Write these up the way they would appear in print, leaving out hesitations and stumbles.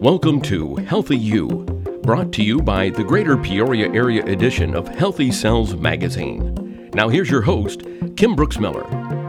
Welcome to Healthy You, brought to you by the Greater Peoria Area edition of Healthy Cells Magazine. Now here's your host, Kim Brooks Miller.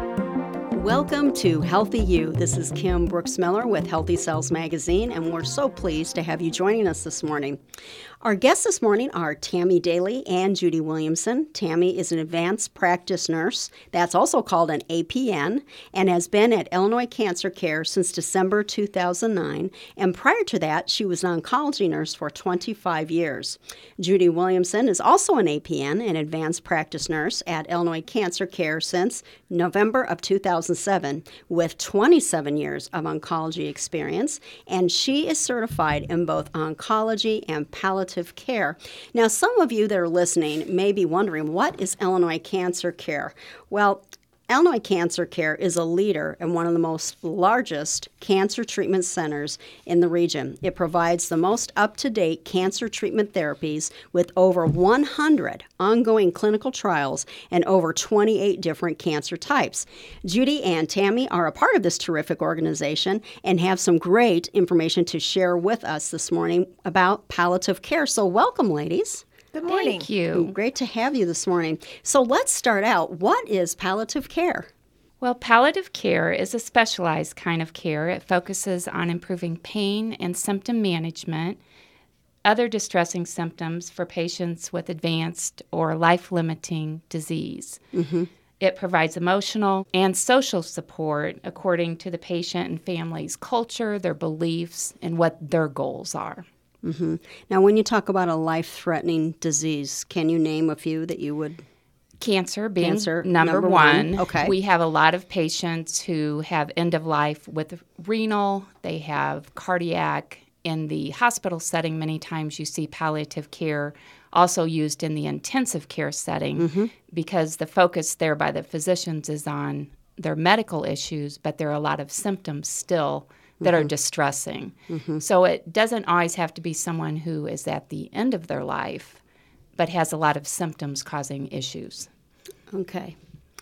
Welcome to Healthy You. This is Kim Brooks Miller with Healthy Cells Magazine, and we're so pleased to have you joining us this morning. Our guests this morning are Tammy Daly and Judy Williamson. Tammy is an advanced practice nurse that's also called an APN and has been at Illinois Cancer Care since December 2009. And prior to that, she was an oncology nurse for 25 years. Judy Williamson is also an APN, an advanced practice nurse at Illinois Cancer Care since November of 2007 with 27 years of oncology experience. And she is certified in both oncology and palliative care. Now, some of you that are listening may be wondering, what is Illinois Cancer Care? Well, Illinois Cancer Care is a leader and one of the most largest cancer treatment centers in the region. It provides the most up-to-date cancer treatment therapies with over 100 ongoing clinical trials and over 28 different cancer types. Judy and Tammy are a part of this terrific organization and have some great information to share with us this morning about palliative care. So welcome, ladies. Good morning. Thank you. Great to have you this morning. So let's start out. What is palliative care? Well, palliative care is a specialized kind of care. It focuses on improving pain and symptom management, other distressing symptoms for patients with advanced or life-limiting disease. Mm-hmm. It provides emotional and social support according to the patient and family's culture, their beliefs, and what their goals are. Mm-hmm. Now, when you talk about a life-threatening disease, can you name a few that you would? Cancer being number one. Okay. We have a lot of patients who have end of life with renal, they have cardiac. In the hospital setting, many times you see palliative care also used in the intensive care setting because the focus there by the physicians is on their medical issues, but there are a lot of symptoms still that are distressing. So it doesn't always have to be someone who is at the end of their life, but has a lot of symptoms causing issues. Okay.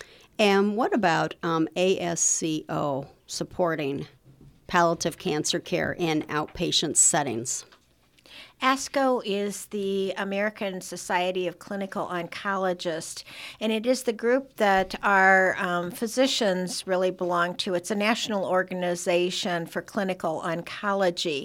And what about ASCO supporting palliative cancer care in outpatient settings? ASCO is the American Society of Clinical Oncologists, and it is the group that our physicians really belong to. It's a national organization for clinical oncology.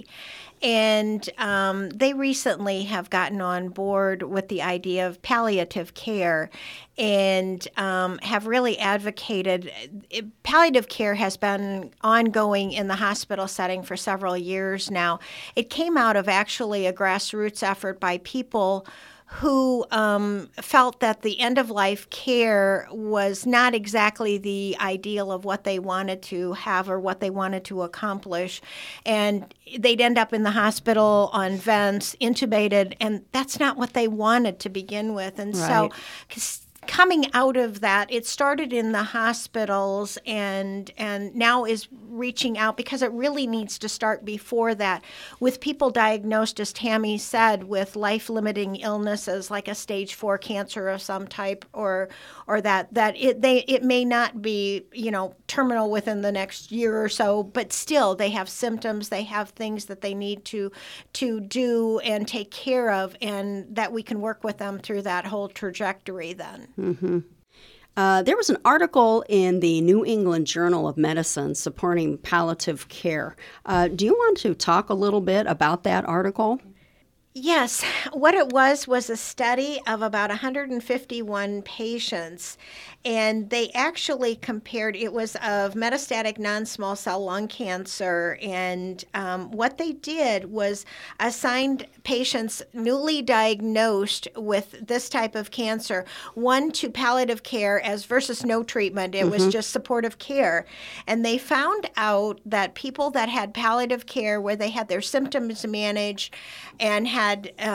And they recently have gotten on board with the idea of palliative care and have really advocated. Palliative care has been ongoing in the hospital setting for several years now. It came out of actually a grassroots effort by people who felt that the end-of-life care was not exactly the ideal of what they wanted to have or what they wanted to accomplish. And they'd end up in the hospital on vents, intubated, and that's not what they wanted to begin with. And right. So coming out of that, it started in the hospitals and now is reaching out because it really needs to start before that with people diagnosed, as Tammy said, with life-limiting illnesses like a stage 4 cancer of some type or that it may not be, terminal within the next year or so, but still they have symptoms, they have things that they need to do and take care of, and that we can work with them through that whole trajectory then. Mm-hmm. There was an article in the New England Journal of Medicine supporting palliative care. Do you want to talk a little bit about that article? Yes. What it was a study of about 151 patients, and they actually compared, it was of metastatic non-small cell lung cancer, and what they did was assigned patients newly diagnosed with this type of cancer, one to palliative care as versus no treatment. It was just supportive care. And they found out that people that had palliative care where they had their symptoms managed and had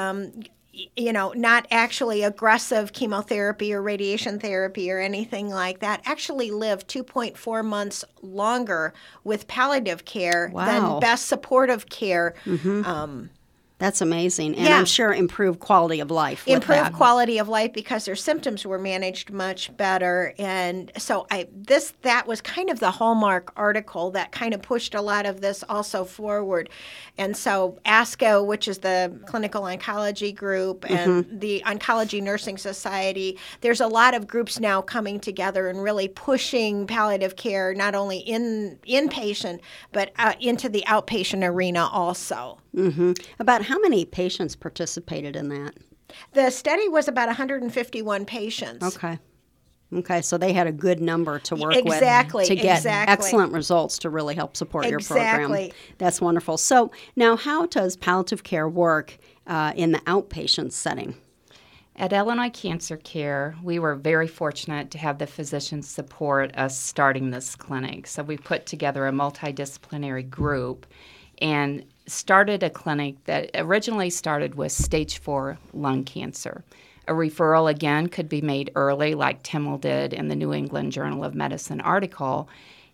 not actually aggressive chemotherapy or radiation therapy or anything like that, actually lived 2.4 months longer with palliative care than best supportive care That's amazing. And Yeah. I'm sure improved quality of life with Improved that. quality of life because their symptoms were managed much better. And so that was kind of the hallmark article that kind of pushed a lot of this also forward. And so ASCO, which is the Clinical Oncology Group, and the Oncology Nursing Society, there's a lot of groups now coming together and really pushing palliative care, not only inpatient, but into the outpatient arena also. About how many patients participated in that? The study was about 151 patients. Okay, so they had a good number to work Exactly, with to get exactly. excellent results to really help support your program. Exactly. That's wonderful. So now how does palliative care work in the outpatient setting? At Illinois Cancer Care, we were very fortunate to have the physicians support us starting this clinic. So we put together a multidisciplinary group and started a clinic that originally started with stage 4 lung cancer. A referral, again, could be made early, like Timmel did in the New England Journal of Medicine article,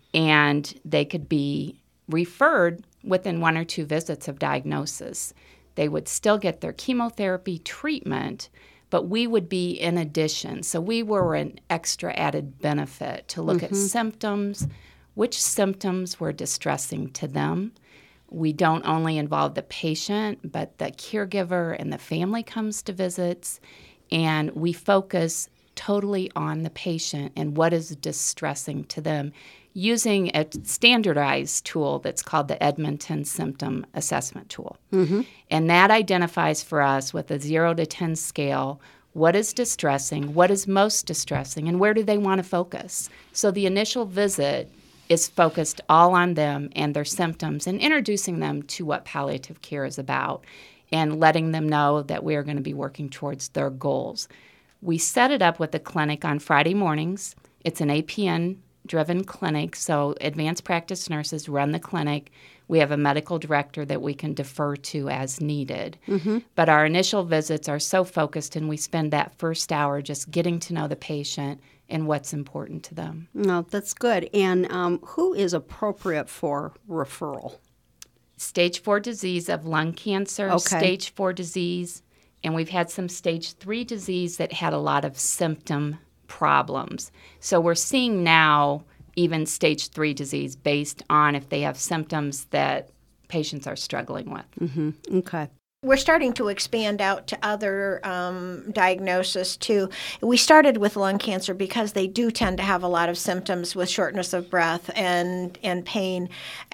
and they could be referred within 1 or 2 visits of diagnosis. They would still get their chemotherapy treatment, but we would be in addition. So we were an extra added benefit to look at symptoms, which symptoms were distressing to them. We don't only involve the patient, but the caregiver and the family comes to visits, and we focus totally on the patient and what is distressing to them using a standardized tool that's called the Edmonton Symptom Assessment Tool. And that identifies for us with a 0 to 10 scale what is distressing, what is most distressing, and where do they want to focus. So the initial visit is focused all on them and their symptoms and introducing them to what palliative care is about and letting them know that we are going to be working towards their goals. We set it up with the clinic on Friday mornings. It's an APN-driven clinic, so advanced practice nurses run the clinic. We have a medical director that we can defer to as needed. But our initial visits are so focused, and we spend that first hour just getting to know the patient and what's important to them. No, that's good. And who is appropriate for referral? Stage 4 disease of lung cancer, stage 4 disease, and we've had some stage 3 disease that had a lot of symptom problems. So we're seeing now even stage 3 disease based on if they have symptoms that patients are struggling with. Okay. We're starting to expand out to other diagnoses too. We started with lung cancer because they do tend to have a lot of symptoms with shortness of breath and pain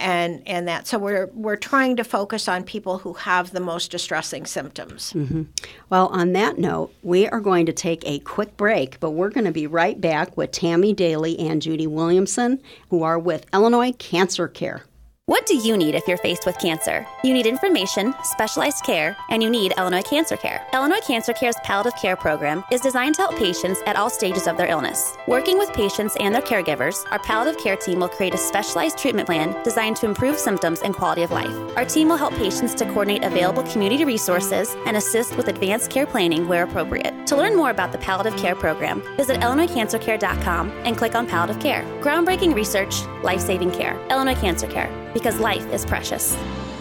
and that. So we're trying to focus on people who have the most distressing symptoms. Well, on that note, we are going to take a quick break, but we're going to be right back with Tammy Daly and Judy Williamson, who are with Illinois Cancer Care. What do you need if you're faced with cancer? You need information, specialized care, and you need Illinois Cancer Care. Illinois Cancer Care's palliative care program is designed to help patients at all stages of their illness. Working with patients and their caregivers, our palliative care team will create a specialized treatment plan designed to improve symptoms and quality of life. Our team will help patients to coordinate available community resources and assist with advanced care planning where appropriate. To learn more about the palliative care program, visit IllinoisCancerCare.com and click on palliative care. Groundbreaking research, life-saving care. Illinois Cancer Care. Because life is precious.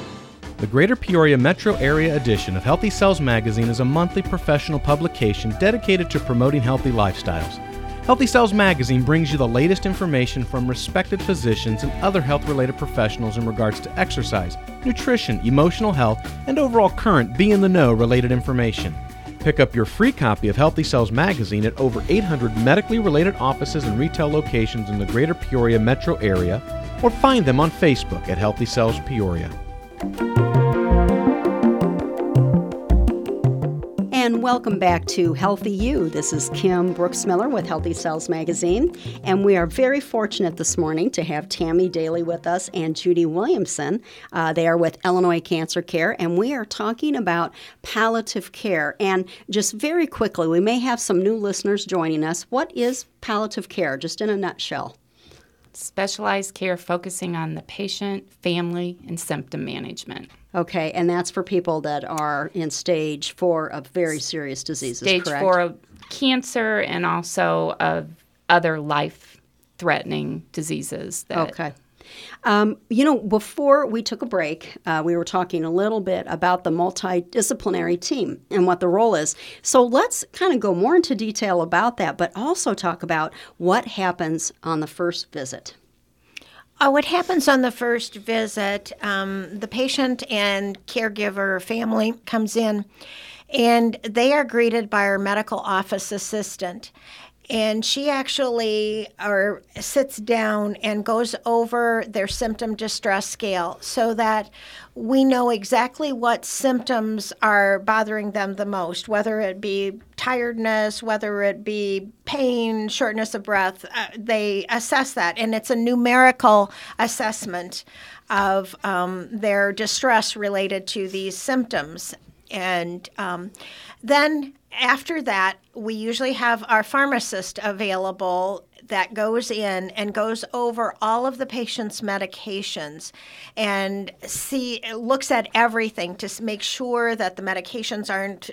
The Greater Peoria Metro Area edition of Healthy Cells magazine is a monthly professional publication dedicated to promoting healthy lifestyles. Healthy Cells magazine brings you the latest information from respected physicians and other health-related professionals in regards to exercise, nutrition, emotional health, and overall current be-in-the-know related information. Pick up your free copy of Healthy Cells magazine at over 800 medically related offices and retail locations in the Greater Peoria Metro Area, or find them on Facebook at Healthy Cells Peoria. And welcome back to Healthy You. This is Kim Brooks Miller with Healthy Cells Magazine, and we are very fortunate this morning to have Tammy Daly with us and Judy Williamson. They are with Illinois Cancer Care, and we are talking about palliative care. And just very quickly, we may have some new listeners joining us. What is palliative care, just in a nutshell? Specialized care focusing on the patient, family, and symptom management. Okay, and that's for people that are in stage 4 of very serious diseases, Stage correct? 4 of cancer and also of other life-threatening diseases. Okay. Before we took a break, we were talking a little bit about the multidisciplinary team and what the role is. So let's kind of go more into detail about that, but also talk about what happens on the first visit. What happens on the first visit, the patient and caregiver family comes in, and they are greeted by our medical office assistant. And she actually sits down and goes over their symptom distress scale so that we know exactly what symptoms are bothering them the most, whether it be tiredness, whether it be pain, shortness of breath. They assess that, and it's a numerical assessment of their distress related to these symptoms. And then after that, we usually have our pharmacist available that goes in and goes over all of the patient's medications and looks at everything to make sure that the medications aren't,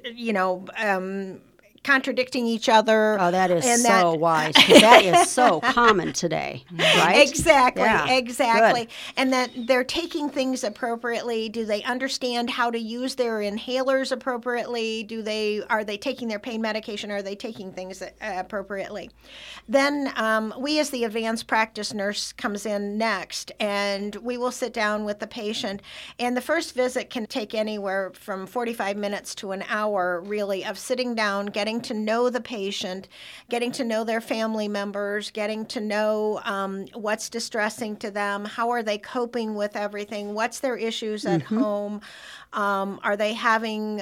contradicting each other. Oh, that is so wise. That is so common today, right? Exactly. Good. And that they're taking things appropriately. Do they understand how to use their inhalers appropriately? Are they taking their pain medication? Are they taking things appropriately? Then we, as the advanced practice nurse, comes in next, and we will sit down with the patient. And the first visit can take anywhere from 45 minutes to an hour, really, of sitting down, getting to know the patient, getting to know their family members, getting to know what's distressing to them, how are they coping with everything, what's their issues at home, are they having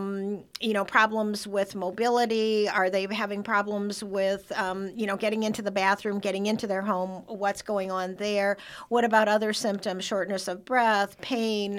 problems with mobility, are they having problems with getting into the bathroom, getting into their home, what's going on there, what about other symptoms, shortness of breath, pain,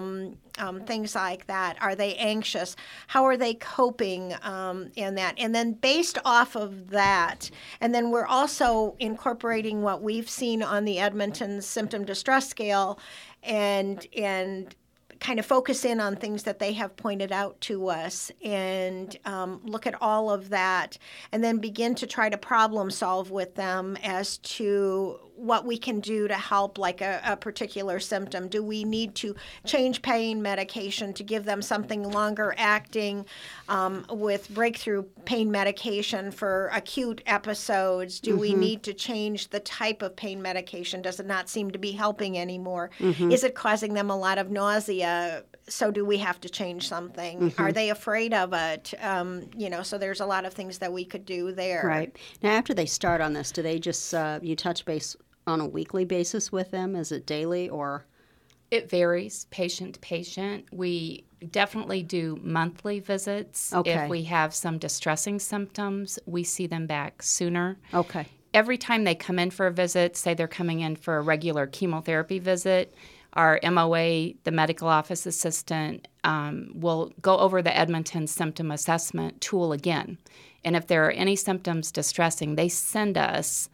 things like that. Are they anxious? How are they coping in that? And then based off of that, and then we're also incorporating what we've seen on the Edmonton Symptom Distress Scale and kind of focus in on things that they have pointed out to us and look at all of that and then begin to try to problem solve with them as to what we can do to help like a particular symptom. Do we need to change pain medication to give them something longer acting with breakthrough pain medication for acute episodes? Do we need to change the type of pain medication? Does it not seem to be helping anymore? Is it causing them a lot of nausea? So do we have to change something? Are they afraid of it? So there's a lot of things that we could do there. Right. Now, after they start on this, do they just, you touch base on a weekly basis with them? Is it daily or? It varies patient to patient. We definitely do monthly visits. Okay. If we have some distressing symptoms, we see them back sooner. Okay. Every time they come in for a visit, say they're coming in for a regular chemotherapy visit, our MOA, the medical office assistant, will go over the Edmonton Symptom Assessment tool again. And if there are any symptoms distressing, they send us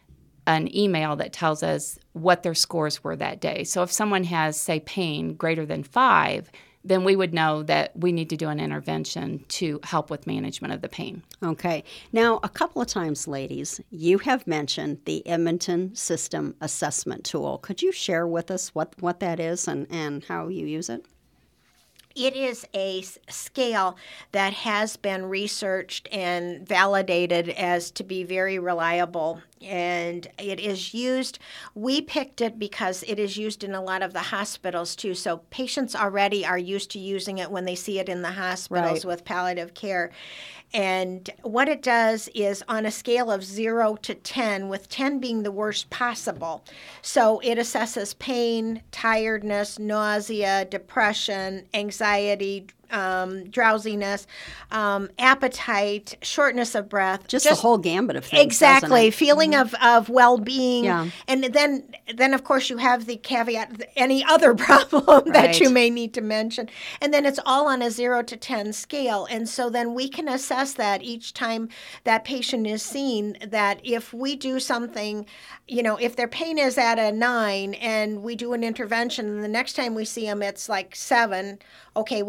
an email that tells us what their scores were that day. So if someone has, say, pain greater than 5, then we would know that we need to do an intervention to help with management of the pain. Okay. Now, a couple of times, ladies, you have mentioned the Edmonton System Assessment Tool. Could you share with us what that is and how you use it? It is a scale that has been researched and validated as to be very reliable. And it is used, we picked it because it is used in a lot of the hospitals too. So patients already are used to using it when they see it in the hospitals with palliative care. And what it does is on a scale of 0 to 10, with 10 being the worst possible. So it assesses pain, tiredness, nausea, depression, anxiety, drowsiness, appetite, shortness of breath. Just the whole gambit of things. Exactly. Feeling of well-being. Yeah. And then, of course, you have the caveat, any other problem that you may need to mention. And then it's all on a 0 to 10 scale. And so then we can assess that each time that patient is seen, that if we do something, if their pain is at a 9 and we do an intervention, and the next time we see them it's like 7, okay, we need to work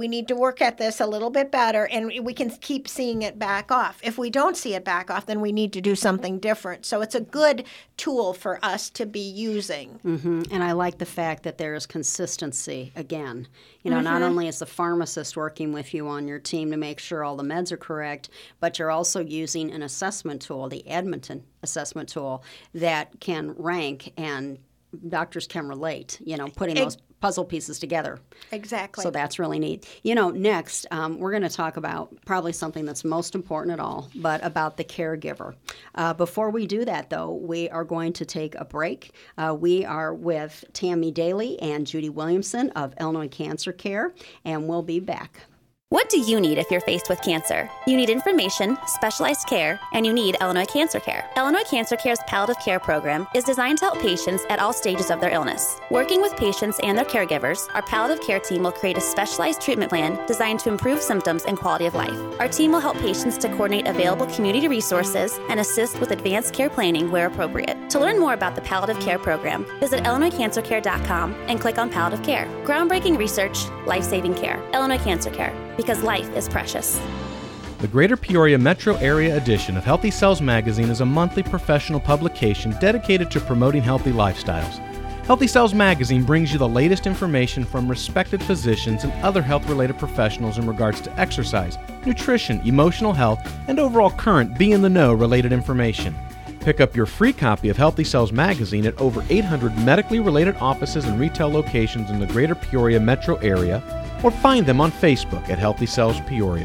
work at this a little bit better, and we can keep seeing it back off. If we don't see it back off, then we need to do something different. So it's a good tool for us to be using. Mm-hmm. And I like the fact that there is consistency again. Not only is the pharmacist working with you on your team to make sure all the meds are correct, but you're also using an assessment tool, the Edmonton assessment tool, that can rank, and doctors can relate, putting those puzzle pieces together. Exactly. So that's really neat. Next, we're going to talk about probably something that's most important at all, but about the caregiver. Before we do that, though, we are going to take a break. We are with Tammy Daly and Judy Williamson of Illinois Cancer Care, and we'll be back. What do you need if you're faced with cancer? You need information, specialized care, and you need Illinois Cancer Care. Illinois Cancer Care's palliative care program is designed to help patients at all stages of their illness. Working with patients and their caregivers, our palliative care team will create a specialized treatment plan designed to improve symptoms and quality of life. Our team will help patients to coordinate available community resources and assist with advanced care planning where appropriate. To learn more about the palliative care program, visit IllinoisCancerCare.com and click on palliative care. Groundbreaking research, life-saving care. Illinois Cancer Care. Because life is precious. The Greater Peoria Metro Area edition of Healthy Cells magazine is a monthly professional publication dedicated to promoting healthy lifestyles. Healthy Cells magazine brings you the latest information from respected physicians and other health-related professionals in regards to exercise, nutrition, emotional health, and overall current be-in-the-know related information. Pick up your free copy of Healthy Cells magazine at over 800 medically related offices and retail locations in the Greater Peoria Metro area, or find them on Facebook at Healthy Cells Peoria.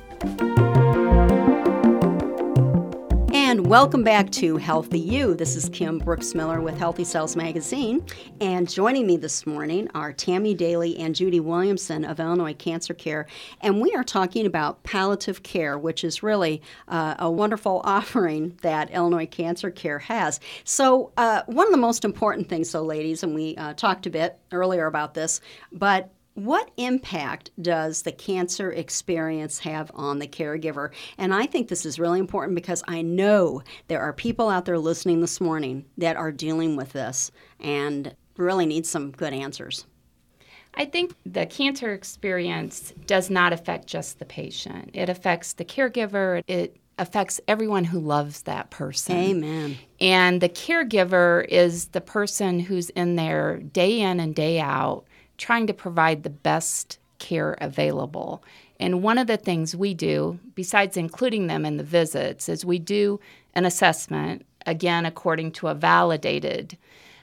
And welcome back to Healthy You. This is Kim Brooks Miller with Healthy Cells Magazine. And joining me this morning are Tammy Daly and Judy Williamson of Illinois Cancer Care. And we are talking about palliative care, which is really a wonderful offering that Illinois Cancer Care has. So one of the most important things, though, ladies, and we talked a bit earlier about this, but what impact does the cancer experience have on the caregiver? And I think this is really important because I know there are people out there listening this morning that are dealing with this and really need some good answers. I think the cancer experience does not affect just the patient. It affects the caregiver. It affects everyone who loves that person. Amen. And the caregiver is the person who's in there day in and day out trying to provide the best care available. And one of the things we do, besides including them in the visits, is we do an assessment, again, according to a validated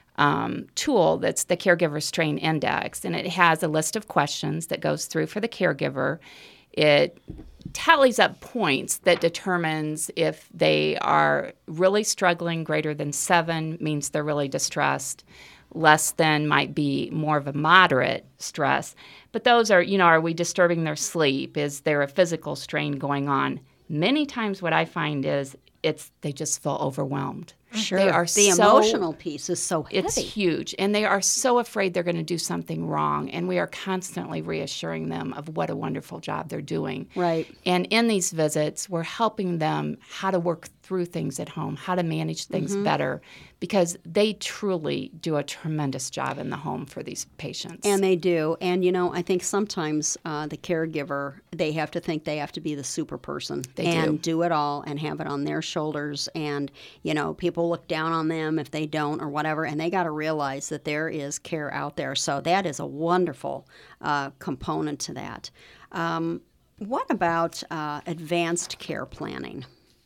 tool that's the Caregiver Strain Index. And it has a list of questions that goes through for the caregiver. It tallies up points that determines if they are really struggling. Greater than 7 means they're really distressed. Less than might be more of a moderate stress. But those are, are we disturbing their sleep? Is there a physical strain going on? Many times what I find is they just feel overwhelmed. Sure. They are the emotional piece is so heavy. It's huge. And they are so afraid they're going to do something wrong. And we are constantly reassuring them of what a wonderful job they're doing. Right. And in these visits, we're helping them how to work through things at home, how to manage things better, because they truly do a tremendous job in the home for these patients. And they do. And, I think sometimes the caregiver, they have to think they have to be the super person and do it all and have it on their shoulders. And, people look down on them if they don't or whatever, and they got to realize that there is care out there. So that is a wonderful component to that. What about advanced care planning?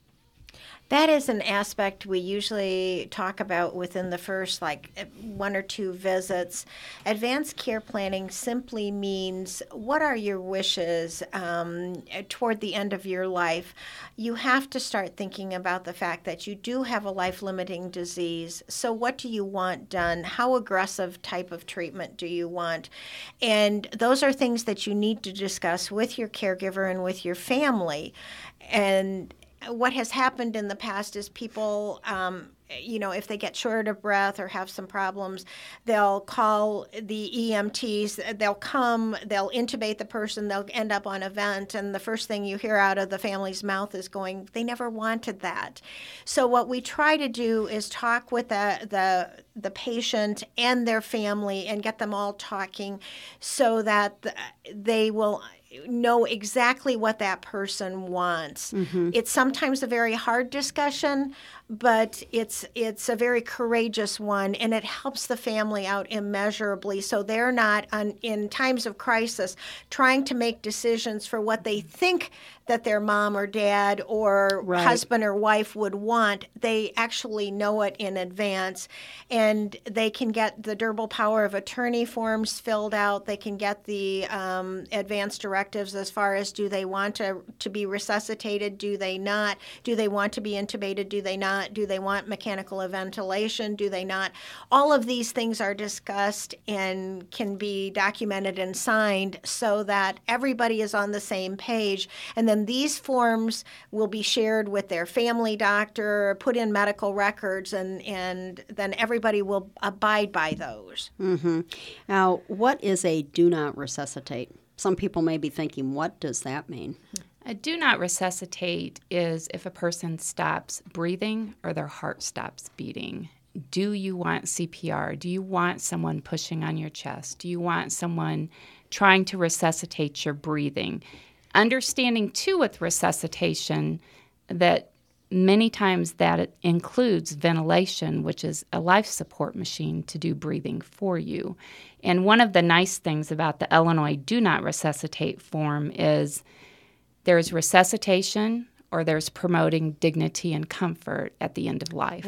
That is an aspect we usually talk about within the first 1 or 2 visits. Advanced care planning simply means what are your wishes toward the end of your life. You have to start thinking about the fact that you do have a life-limiting disease. So what do you want done? How aggressive type of treatment do you want? And those are things that you need to discuss with your caregiver and with your family. And what has happened in the past is people, if they get short of breath or have some problems, they'll call the EMTs, they'll come, they'll intubate the person, they'll end up on a vent, and the first thing you hear out of the family's mouth is going, they never wanted that. So what we try to do is talk with the the patient and their family and get them all talking so that they will know exactly what that person wants. It's sometimes a very hard discussion, but it's a very courageous one, and it helps the family out immeasurably, so they're not in times of crisis trying to make decisions for what they think that their mom or dad or husband or wife would want. They actually know it in advance, and they can get the durable power of attorney forms filled out. They can get the advance directives as far as, do they want to be resuscitated? Do they not? Do they want to be intubated? Do they not? Do they want mechanical ventilation? Do they not? All of these things are discussed and can be documented and signed so that everybody is on the same page. And then these forms will be shared with their family doctor, put in medical records, and then everybody will abide by those. Now, what is a do not resuscitate? Some people may be thinking, what does that mean? A do not resuscitate is if a person stops breathing or their heart stops beating. Do you want CPR? Do you want someone pushing on your chest? Do you want someone trying to resuscitate your breathing? Understanding, too, with resuscitation that many times that includes ventilation, which is a life support machine to do breathing for you. And one of the nice things about the Illinois Do Not Resuscitate form is there's resuscitation or there's promoting dignity and comfort at the end of life.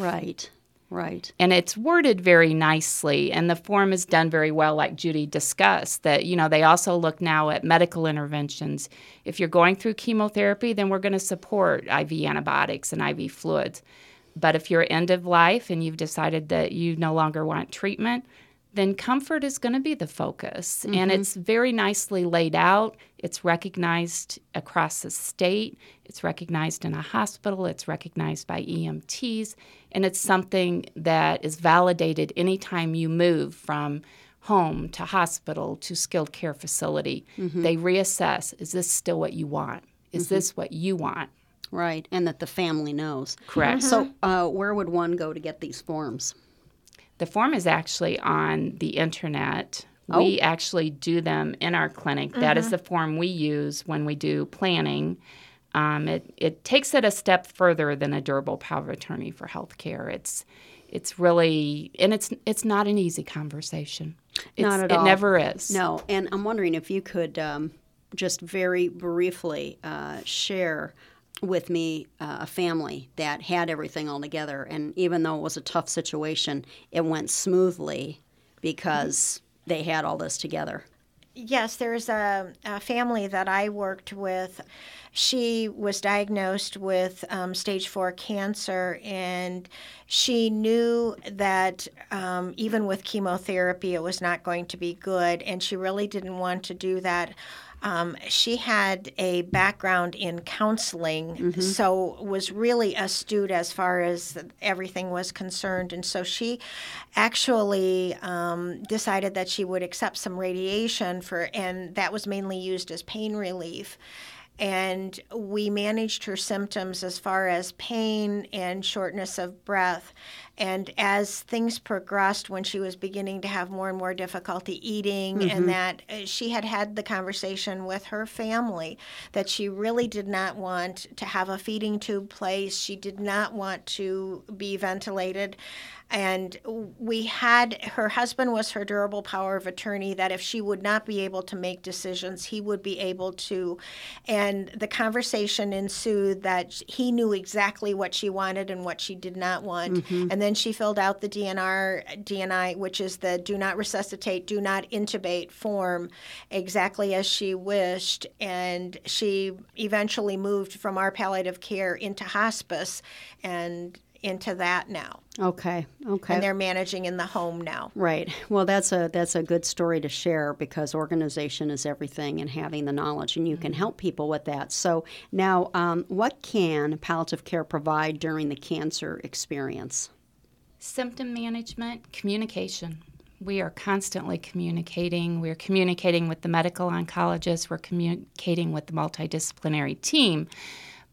Right. And it's worded very nicely, and the form is done very well, like Judy discussed, that, they also look now at medical interventions. If you're going through chemotherapy, then we're going to support IV antibiotics and IV fluids. But if you're end of life and you've decided that you no longer want treatment, then comfort is going to be the focus. And it's very nicely laid out. It's recognized across the state. It's recognized in a hospital. It's recognized by EMTs. And it's something that is validated anytime you move from home to hospital to skilled care facility. They reassess, is this still what you want? Is this what you want? Right, and that the family knows. Correct. So where would one go to get these forms? The form is actually on the internet. We actually do them in our clinic. That is the form we use when we do planning. It takes it a step further than a durable power of attorney for healthcare. It's really, and it's not an easy conversation. Not at all. It never is. No, and I'm wondering if you could just very briefly share with me a family that had everything all together, and even though it was a tough situation, it went smoothly because they had all this together. Yes, there's a family that I worked with. She was diagnosed with stage 4 cancer, and she knew that even with chemotherapy, it was not going to be good, and she really didn't want to do that. She had a background in counseling, so was really astute as far as everything was concerned. And so she actually decided that she would accept some radiation and that was mainly used as pain relief. And we managed her symptoms as far as pain and shortness of breath. And as things progressed, when she was beginning to have more and more difficulty eating, and that she had the conversation with her family that she really did not want to have a feeding tube placed. She did not want to be ventilated. And her husband was her durable power of attorney, that if she would not be able to make decisions, he would be able to. And the conversation ensued that he knew exactly what she wanted and what she did not want. And then she filled out the DNI, which is the do not resuscitate, do not intubate form, exactly as she wished. And she eventually moved from our palliative care into hospice and into that now. Okay. And they're managing in the home now. Right. Well, that's a good story to share, because organization is everything, and having the knowledge, and you can help people with that. So now, what can palliative care provide during the cancer experience? Symptom management, communication. We are constantly communicating. We're communicating with the medical oncologist. We're communicating with the multidisciplinary team.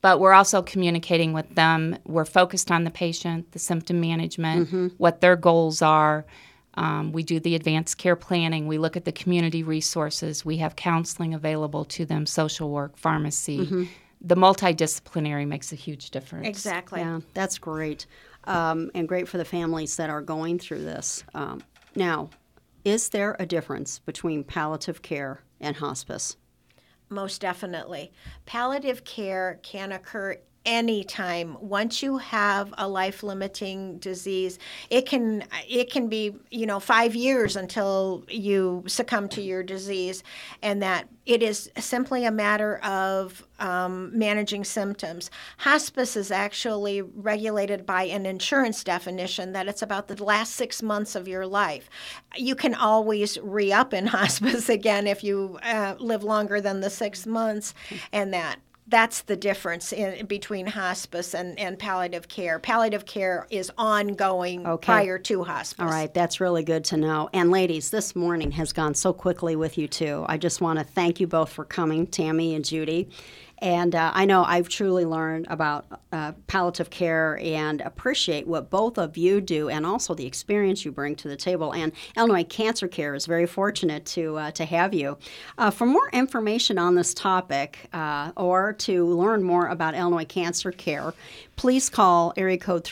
But we're also communicating with them. We're focused on the patient, the symptom management, what their goals are. We do the advanced care planning. We look at the community resources. We have counseling available to them, social work, pharmacy. The multidisciplinary makes a huge difference. Exactly. Yeah, that's great. And great for the families that are going through this. Now, is there a difference between palliative care and hospice? Most definitely. Palliative care can occur anytime. Once you have a life-limiting disease, it can be 5 years until you succumb to your disease, and that it is simply a matter of managing symptoms. Hospice is actually regulated by an insurance definition that it's about the last 6 months of your life. You can always re-up in hospice again if you live longer than the 6 months, and that's the difference between hospice and palliative care. Palliative care is ongoing prior to hospice. All right, that's really good to know. And ladies, this morning has gone so quickly with you two. I just want to thank you both for coming, Tammy and Judy. And I know I've truly learned about palliative care and appreciate what both of you do and also the experience you bring to the table. And Illinois Cancer Care is very fortunate to have you. For more information on this topic or to learn more about Illinois Cancer Care, please call area code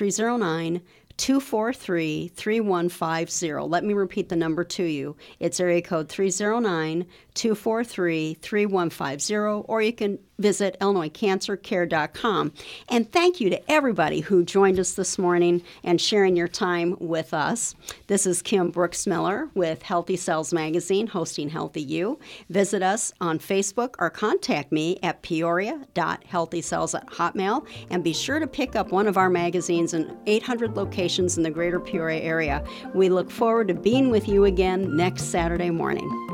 309-243-3150. Let me repeat the number to you. It's area code 309-243-3150, or you can visit IllinoisCancerCare.com. And thank you to everybody who joined us this morning and sharing your time with us. This is Kim Brooks Miller with Healthy Cells Magazine, hosting Healthy You. Visit us on Facebook or contact me at peoria.healthycells@hotmail, and be sure to pick up one of our magazines in 800 locations in the greater Peoria area. We look forward to being with you again next Saturday morning.